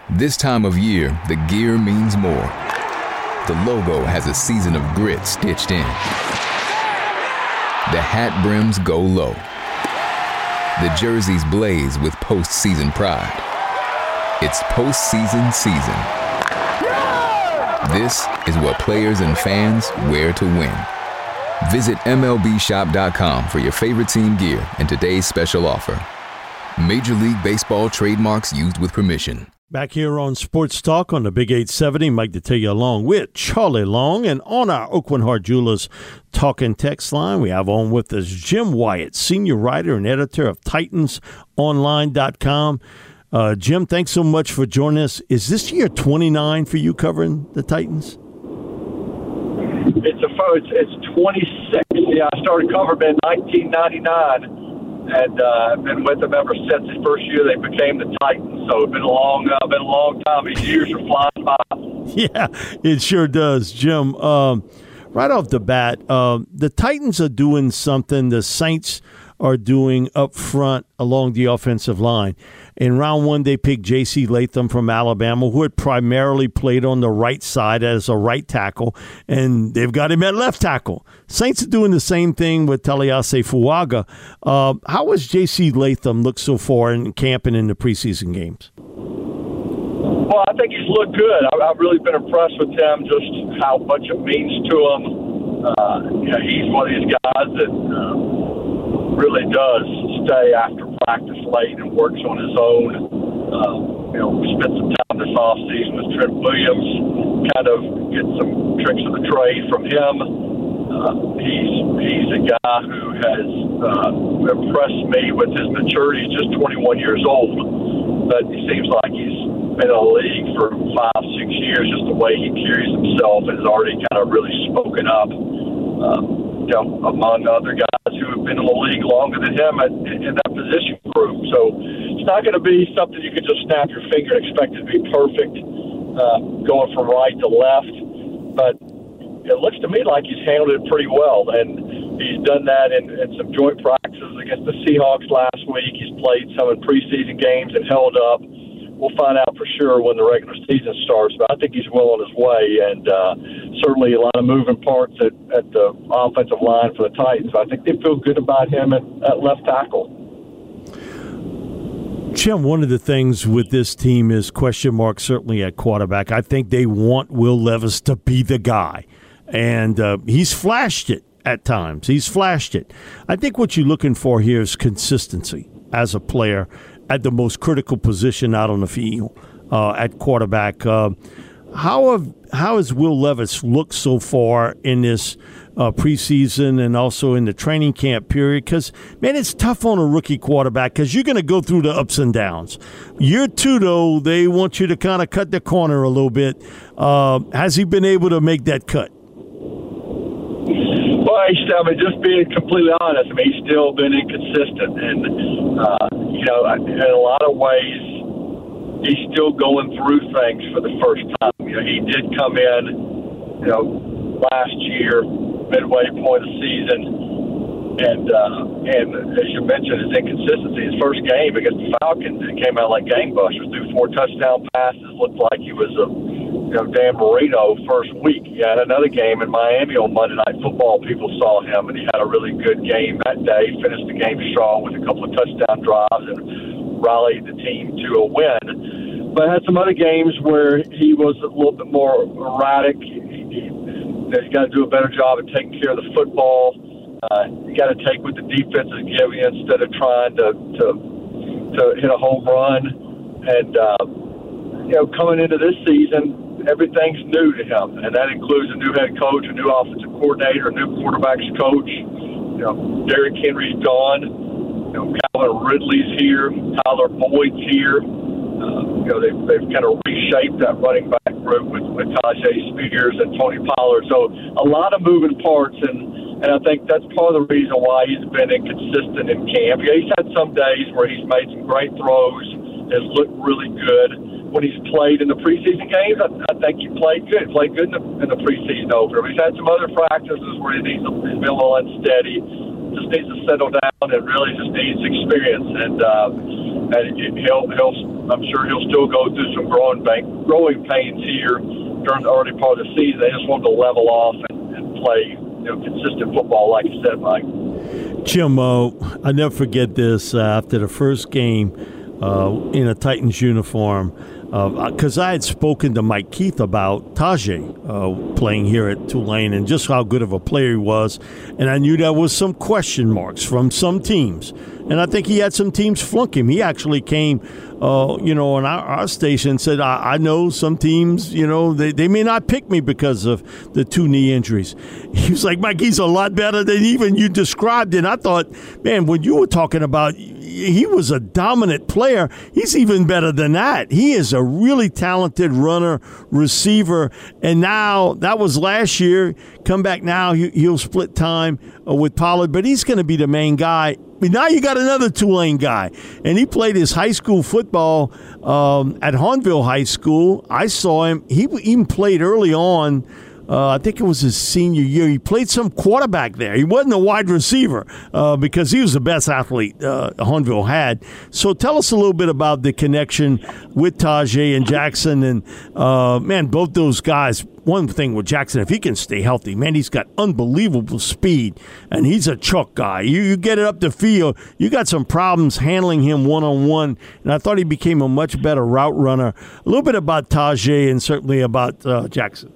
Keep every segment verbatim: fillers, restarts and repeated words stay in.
This time of year, the gear means more. The logo has a season of grit stitched in. The hat brims go low. The jerseys blaze with postseason pride. It's postseason season. This is what players and fans wear to win. Visit M L B shop dot com for your favorite team gear and today's special offer. Major League Baseball trademarks used with permission. Back here on Sports Talk on the Big eight seventy, Mike Detillier along with Charlie Long. And on our Aucoin Hart Jewelers talking text line, we have on with us Jim Wyatt, senior writer and editor of Titans Online dot com. Uh, Jim, thanks so much for joining us. Is this year twenty-nine for you covering the Titans? It's a it's, it's twenty-six. Yeah, I started covering them in nineteen ninety-nine. And uh, I've been with them ever since the first year they became the Titans. So it's been a long, uh, been a long time. These years are flying by. Yeah, it sure does, Jim. Um, right off the bat, uh, the Titans are doing something the Saints are doing up front along the offensive line. In round one, they picked J C Latham from Alabama, who had primarily played on the right side as a right tackle, and they've got him at left tackle. Saints are doing the same thing with Taliese Fuaga. Uh, how has J C Latham looked so far in camp and in the preseason games? Well, I think he's looked good. I've really been impressed with him, just how much it means to him. Uh, you know, he's one of these guys that uh, really does stay after practice late and works on his own. Uh, you know, spent some time this offseason with Trent Williams, kind of get some tricks of the trade from him. Uh, he's he's a guy who has uh, impressed me with his maturity. He's just twenty-one years old, but he seems like he's been in the league for five, six years. Just the way he carries himself and has already kind of really spoken up. Uh, You know, among other guys who have been in the league longer than him at, in that position group. So it's not going to be something you can just snap your finger and expect it to be perfect, uh, going from right to left. But it looks to me like he's handled it pretty well, and he's done that in, in some joint practices against the Seahawks last week. He's played some in preseason games and held up. We'll find out for sure when the regular season starts, but I think he's well on his way, and uh, certainly a lot of moving parts at, at the offensive line for the Titans. I think they feel good about him at, at left tackle. Jim, one of the things with this team is question mark certainly at quarterback. I think they want Will Levis to be the guy, and uh, he's flashed it at times. He's flashed it. I think what you're looking for here is consistency as a player at the most critical position out on the field uh, at quarterback. Uh, how have how has Will Levis looked so far in this uh, preseason and also in the training camp period? Because, man, it's tough on a rookie quarterback because you're going to go through the ups and downs. Year two, though, they want you to kind of cut the corner a little bit. Uh, has he been able to make that cut? Well, I mean, just being completely honest, I mean, he's still been inconsistent. And, uh, you know, in a lot of ways, he's still going through things for the first time. You know, he did come in, you know, last year, midway point of the season, and uh, and as you mentioned, his inconsistency. His first game against the Falcons, it came out like gangbusters. Threw four touchdown passes, looked like he was a you know Dan Marino first week. He had another game in Miami on Monday Night Football. People saw him, and he had a really good game that day. Finished the game strong with a couple of touchdown drives and rallied the team to a win. But had some other games where he was a little bit more erratic. He, he, he's got to do a better job of taking care of the football. Uh, you got to take what the defense is giving you instead of trying to to, to hit a home run. And uh, you know, coming into this season, everything's new to him, and that includes a new head coach, a new offensive coordinator, a new quarterbacks coach. You know, Derrick Henry's gone. You know, Calvin Ridley's here. Tyler Boyd's here. Uh, you know, they've, they've kind of reshaped that running back group with, with Tajay Spears and Tony Pollard. So a lot of moving parts, and, and I think that's part of the reason why he's been inconsistent in camp. Yeah, he's had some days where he's made some great throws, has looked really good. When he's played in the preseason games, I, I think he played good. He played good in the, in the preseason opener. He's had some other practices where he needs to, he's been a little unsteady. Just needs to settle down and really just needs experience. And uh, and he'll he'll I'm sure he'll still go through some growing bank, growing pains here during the early part of the season. They just want to level off and, and play, you know, consistent football, like you said, Mike. Jim, uh, I never forget this. Uh, after the first game uh, in a Titans uniform, because uh, I had spoken to Mike Keith about Tajay uh, playing here at Tulane and just how good of a player he was, and I knew there was some question marks from some teams, and I think he had some teams flunk him. He actually came, uh, you know, on our, our station and said, I, I know some teams, you know, they, they may not pick me because of the two knee injuries. He was like, Mike, he's a lot better than even you described it. And I thought, man, when you were talking about he was a dominant player, he's even better than that. He is a really talented runner, receiver, and now that was last year. Come back now, he, he'll split time uh, with Pollard, but he's going to be the main guy. But now you got another Tulane guy, and he played his high school football um, at Hahnville High School. I saw him. He even played early on. Uh, I think it was his senior year. He played some quarterback there. He wasn't a wide receiver uh, because he was the best athlete uh, Hahnville had. So tell us a little bit about the connection with Tajay and Jackson. And, uh, man, both those guys, one thing with Jackson, if he can stay healthy, man, he's got unbelievable speed, and he's a chuck guy. You, you get it up the field, you got some problems handling him one-on-one, and I thought he became a much better route runner. A little bit about Tajay and certainly about uh, Jackson.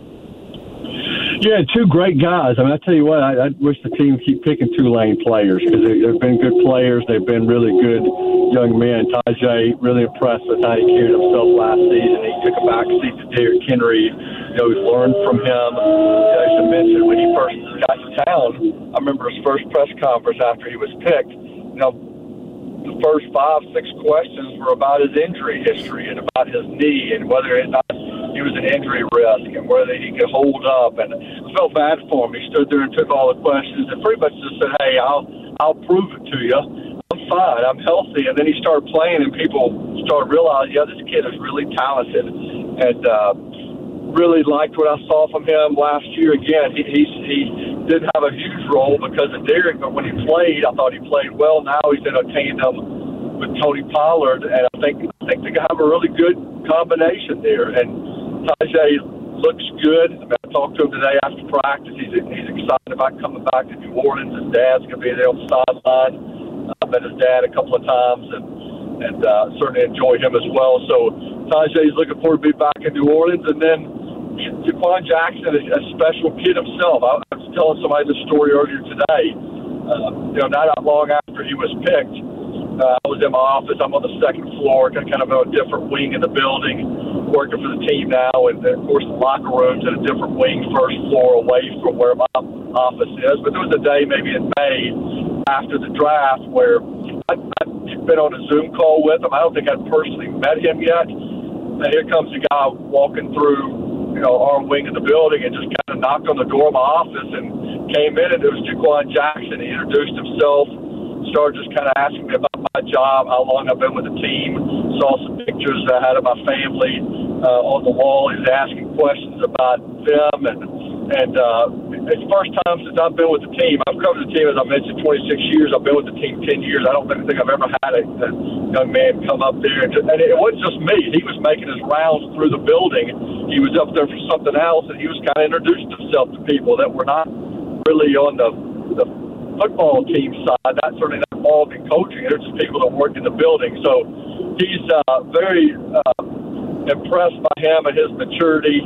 Yeah, two great guys. I mean, I tell you what, I, I wish the team would keep picking Tulane players because they, they've been good players. They've been really good young men. Tajay, really impressed with how he carried himself last season. He took a back seat to Derrick Henry. You know, he's learned from him. As I mentioned, when he first got to town, I remember his first press conference after he was picked. You know, the first five, six questions were about his injury history and about his knee and whether or not he was an injury risk and whether he could hold up. And I felt bad for him. He stood there and took all the questions and pretty much just said, hey, I'll I'll prove it to you. I'm fine. I'm healthy. And then he started playing and people started realizing, yeah, this kid is really talented. And uh, really liked what I saw from him last year. Again, he, he, he didn't have a huge role because of Derrick, but when he played, I thought he played well. Now he's in a tandem with Tony Pollard, and I think I think they have a really good combination there. And Tajay looks good. I, mean, I talked to him today after practice. He's he's excited about coming back to New Orleans. His dad's going to be there on the sideline. I met his dad a couple of times, and and uh, certainly enjoy him as well. So Tajay's looking forward to be back in New Orleans, and then Jaquan Jackson is a special kid himself. I, I was telling somebody this story earlier today. Uh, you know, not that long after he was picked, uh, I was in my office. I'm on the second floor, kind of on a different wing in the building, working for the team now. And, of course, the locker room's in a different wing, first floor away from where my office is. But there was a day maybe in May after the draft where I'd, I'd been on a Zoom call with him. I don't think I'd personally met him yet. And here comes a guy walking through, you know, our wing of the building and just kind of knocked on the door of my office and came in, and it was Jaquan Jackson. He introduced himself, started just kind of asking me about my job, how long I've been with the team, saw some pictures I had of my family uh, on the wall. He was asking questions about them, and and uh, it's the first time since I've been with the team. I've covered the team, as I mentioned, twenty-six years. I've been with the team ten years. I don't think I've ever had a, a young man come up there. And, just, and it wasn't just me. He was making his rounds through the building. He was up there for something else, and he was kind of introducing himself to people that were not really on the, the football team side. Not certainly not involved in coaching. They're just people that work in the building. So he's uh, very uh, impressed by him and his maturity.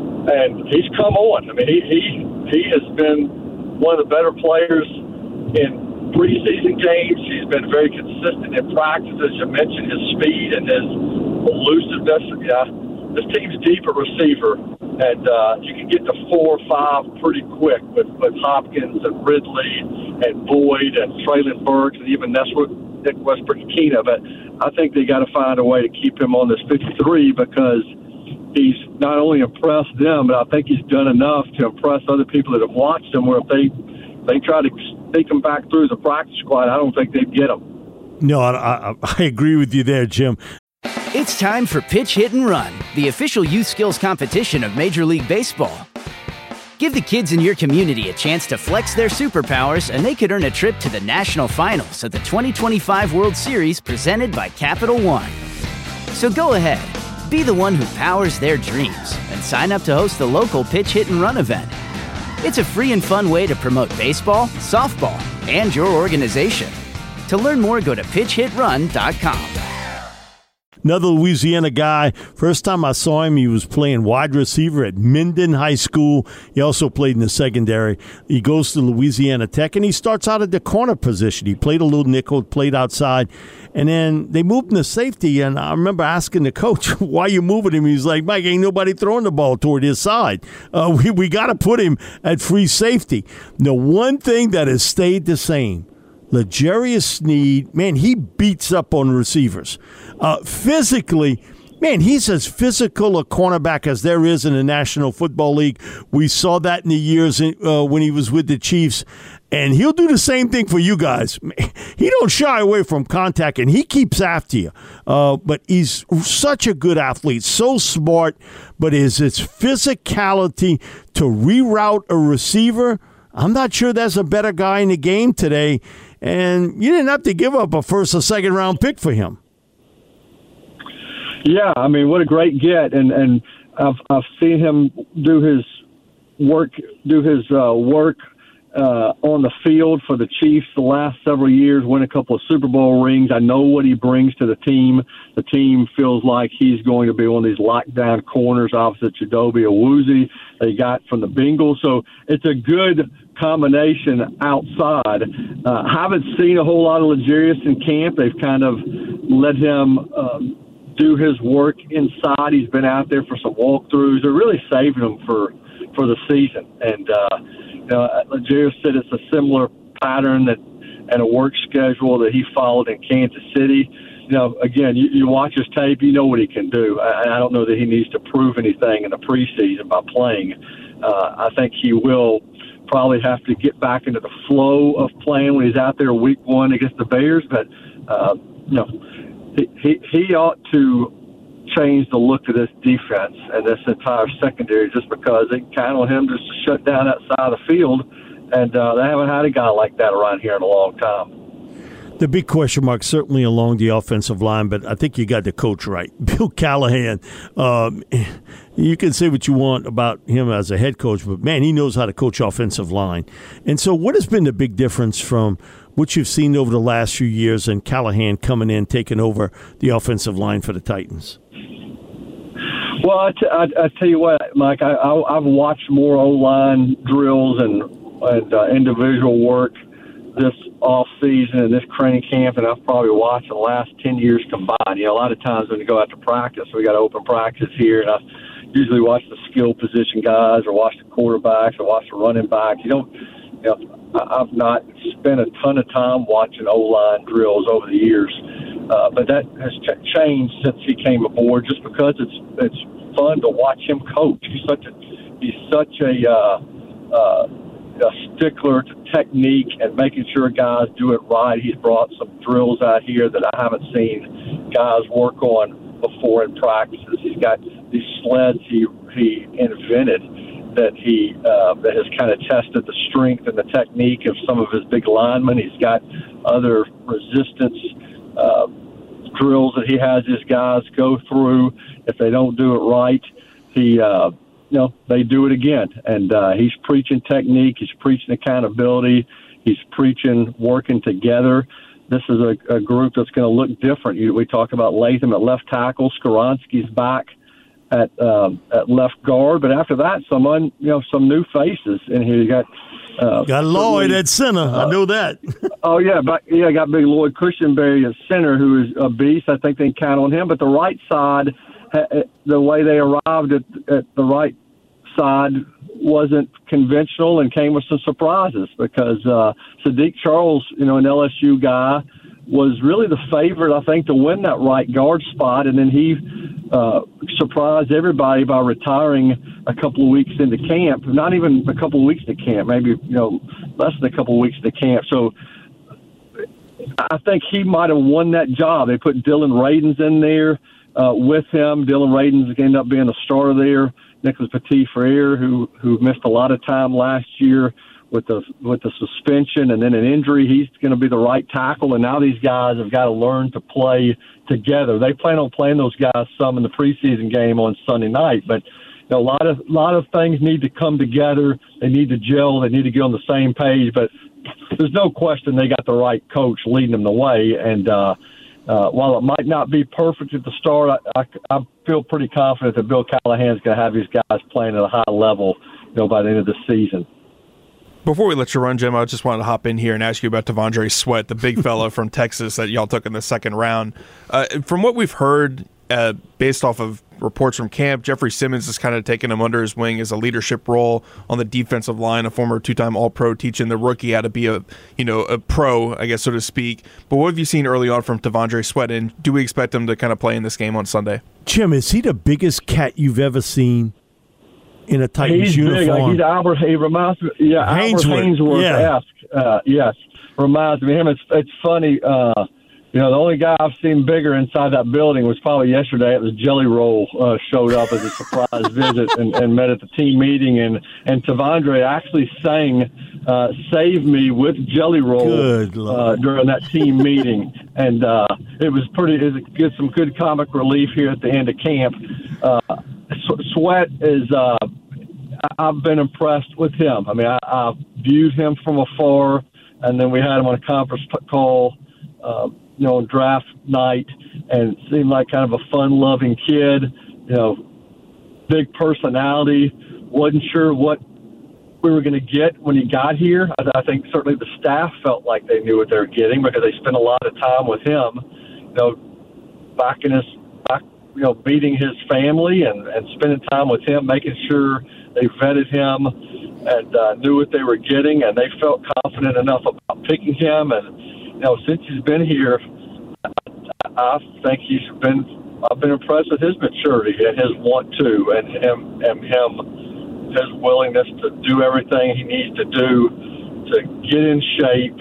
And he's come on. I mean, he, he he has been one of the better players in preseason games. He's been very consistent in practice, as you mentioned, his speed and his elusiveness. Yeah, this team's deep at receiver, and uh, you can get to four or five pretty quick with, with Hopkins and Ridley and Boyd and Traylon Burks and even Nick Westbrook-Akina. But I think they got to find a way to keep him on this fifty-three because he's not only impressed them, but I think he's done enough to impress other people that have watched him, where if they they try to sneak him back through the practice squad, I don't think they'd get him. No, I, I, I agree with you there, Jim. It's time for Pitch, Hit, and Run, the official youth skills competition of Major League Baseball. Give the kids in your community a chance to flex their superpowers, and they could earn a trip to the national finals of the twenty twenty-five World Series presented by Capital One. So go ahead, be the one who powers their dreams and sign up to host the local Pitch Hit and Run event. It's a free and fun way to promote baseball, softball, and your organization. To learn more, go to pitch hit run dot com. Another Louisiana guy. First time I saw him, he was playing wide receiver at Minden High School. He also played in the secondary. He goes to Louisiana Tech, and he starts out at the corner position. He played a little nickel, played outside, and then they moved him to safety. And I remember asking the coach, why you moving him? He's like, Mike, ain't nobody throwing the ball toward his side. Uh, we we got to put him at free safety. The one thing that has stayed the same, L'Jarius Sneed, man, he beats up on receivers. Uh, physically, man, he's as physical a cornerback as there is in the National Football League. We saw that in the years uh, when he was with the Chiefs, and he'll do the same thing for you guys. He don't shy away from contact, and he keeps after you. Uh, but he's such a good athlete, so smart, but is his physicality to reroute a receiver, I'm not sure there's a better guy in the game today, and you didn't have to give up a first or second round pick for him. Yeah, I mean, what a great get, and and I've I've seen him do his work, do his uh, work uh, on the field for the Chiefs the last several years. Win a couple of Super Bowl rings. I know what he brings to the team. The team feels like he's going to be one of these lockdown corners opposite Chidobe Awuzie they got from the Bengals. So it's a good combination outside. Uh, haven't seen a whole lot of L'Jarius in camp. They've kind of let him um, do his work inside. He's been out there for some walkthroughs. They're really saving him for, for the season. And uh, you know, L'Jarius said it's a similar pattern that and a work schedule that he followed in Kansas City. You know, again, you, you watch his tape, you know what he can do. I, I don't know that he needs to prove anything in the preseason by playing. Uh, I think he will probably have to get back into the flow of playing when he's out there week one against the Bears. But, uh, you know, he, he, he ought to change the look of this defense and this entire secondary just because they can count on him just to shut down that side of the field. And uh, they haven't had a guy like that around here in a long time. The big question mark certainly along the offensive line, but I think you got the coach right. Bill Callahan, um, you can say what you want about him as a head coach, but, man, he knows how to coach offensive line. And so what has been the big difference from what you've seen over the last few years and Callahan coming in, taking over the offensive line for the Titans? Well, I, t- I, I tell you what, Mike, I, I, I've watched more O-line drills and, and uh, individual work this off season and this training camp, and I've probably watched the last ten years combined. You know, a lot of times when you go out to practice, we got open practice here, and I usually watch the skill position guys, or watch the quarterbacks, or watch the running backs. You don't, you know, I've not spent a ton of time watching O-line drills over the years, uh, but that has ch- changed since he came aboard. Just because it's it's fun to watch him coach. He's such a he's such a uh, uh, a stickler to technique and making sure guys do it right. He's brought some drills out here that I haven't seen guys work on before in practices. He's got these sleds he he invented that he uh, that has kind of tested the strength and the technique of some of his big linemen. He's got other resistance uh, drills that he has his guys go through. If they don't do it right, he uh, you know, they do it again. And uh, he's preaching technique. He's preaching accountability. He's preaching working together. This is a, a group that's going to look different. You, we talk about Latham at left tackle. Skoronski's back at um, at left guard. But after that, some un, you know some new faces in here. You got uh, got Lloyd at center. Uh, I know that. oh yeah, but yeah, I got big Lloyd Christianberry at center, who is a beast. I think they can count on him. But the right side, the way they arrived at, at the right side wasn't conventional and came with some surprises because uh, Sadiq Charles, you know, an L S U guy, was really the favorite, I think, to win that right guard spot. And then he uh, surprised everybody by retiring a couple of weeks into camp, not even a couple of weeks into camp, maybe, you know, less than a couple of weeks into camp. So I think he might have won that job. They put Dylan Radins in there uh, with him. Dylan Radins ended up being the starter there. Nicholas Petit-Frere, who who missed a lot of time last year, with the with the suspension and then an injury, he's going to be the right tackle. And now these guys have got to learn to play together. They plan on playing those guys some in the preseason game on Sunday night, but you know, a lot of lot of things need to come together. They need to gel. They need to get on the same page. But there's no question they got the right coach leading them the way. And uh, uh, while it might not be perfect at the start, I, I, I feel pretty confident that Bill Callahan's going to have these guys playing at a high level, you know, by the end of the season. Before we let you run, Jim, I just wanted to hop in here and ask you about T'Vondre Sweat, the big fella from Texas that y'all took in the second round. Uh, from what we've heard, uh, based off of reports from camp, Jeffrey Simmons is kind of taking him under his wing as a leadership role on the defensive line, a former two-time All-Pro, teaching the rookie how to be a, you know, a pro, I guess, so to speak. But what have you seen early on from T'Vondre Sweat, and do we expect him to kind of play in this game on Sunday? Jim, is he the biggest cat you've ever seen in a Titans he's uniform? Big. Like he's Albert. He reminds me. Yeah, Haynesworth. Albert Haynesworth-esque. Yeah. Uh, yes, reminds me of him. It's it's funny. Uh, you know, the only guy I've seen bigger inside that building was probably yesterday. It was Jelly Roll uh, showed up as a surprise visit and, and met at the team meeting, and and T'Vondre actually sang uh, "Save Me" with Jelly Roll uh, during that team meeting, and uh, it was pretty. It was good, some good comic relief here at the end of camp. Uh, Sweat is. Uh, I've been impressed with him. I mean, I, I viewed him from afar, and then we had him on a conference call, uh, you know, on draft night, and it seemed like kind of a fun-loving kid. You know, big personality. Wasn't sure what we were going to get when he got here. I, I think certainly the staff felt like they knew what they were getting because they spent a lot of time with him. You know, back in his back. You know, meeting his family and, and spending time with him, making sure they vetted him and uh, knew what they were getting, and they felt confident enough about picking him. And you know, since he's been here, I, I think he's been. I've been impressed with his maturity and his want to, and him and him his willingness to do everything he needs to do to get in shape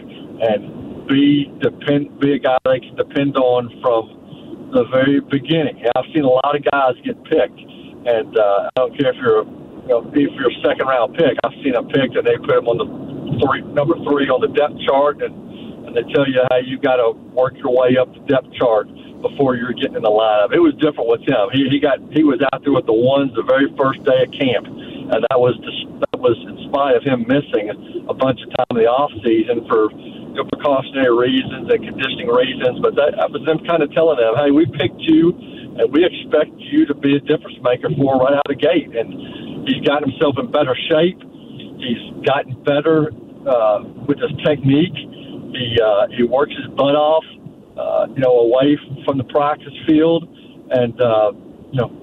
and be depend be a guy they can depend on from the very beginning. Yeah, I've seen a lot of guys get picked, and uh, I don't care if you're a, you know, if you're a second round pick. I've seen them picked, and they put them on the three, number three on the depth chart, and, and they tell you how you got to work your way up the depth chart before you're getting in the lineup. It was different with him. He he got he was out there with the ones the very first day of camp, and that was just, that was in spite of him missing a bunch of time in the off season for precautionary reasons and conditioning reasons, but that, that was them kind of telling them, hey, we picked you and we expect you to be a difference maker for right out of the gate. And he's gotten himself in better shape. He's gotten better uh, with his technique. He uh, he works his butt off, uh, you know, away from the practice field, and uh, you know,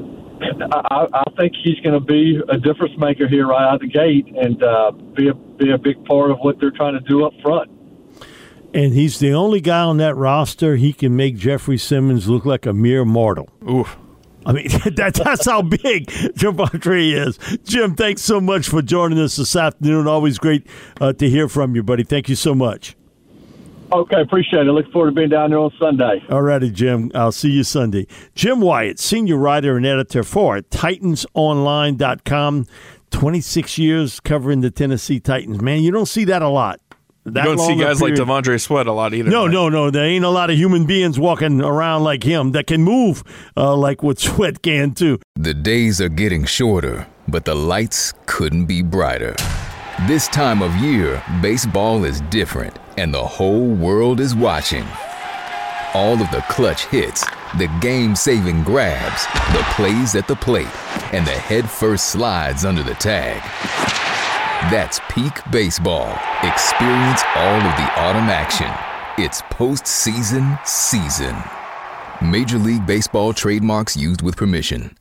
I, I think he's going to be a difference maker here right out of the gate and uh, be a be a big part of what they're trying to do up front. And he's the only guy on that roster. He can make Jeffrey Simmons look like a mere mortal. Oof. I mean, that, that's how big T'Vondre is. Jim, thanks so much for joining us this afternoon. Always great uh, to hear from you, buddy. Thank you so much. Okay, appreciate it. Look forward to being down there on Sunday. All righty, Jim. I'll see you Sunday. Jim Wyatt, senior writer and editor for Titans Online dot com. twenty-six years covering the Tennessee Titans. Man, you don't see that a lot. That you don't see guys like T'Vondre Sweat a lot either. No, right? no, no. There ain't a lot of human beings walking around like him that can move uh, like what Sweat can, too. The days are getting shorter, but the lights couldn't be brighter. This time of year, baseball is different, and the whole world is watching. All of the clutch hits, the game-saving grabs, the plays at the plate, and the head-first slides under the tag. That's peak baseball. Experience all of the autumn action. It's postseason season. Major League Baseball trademarks used with permission.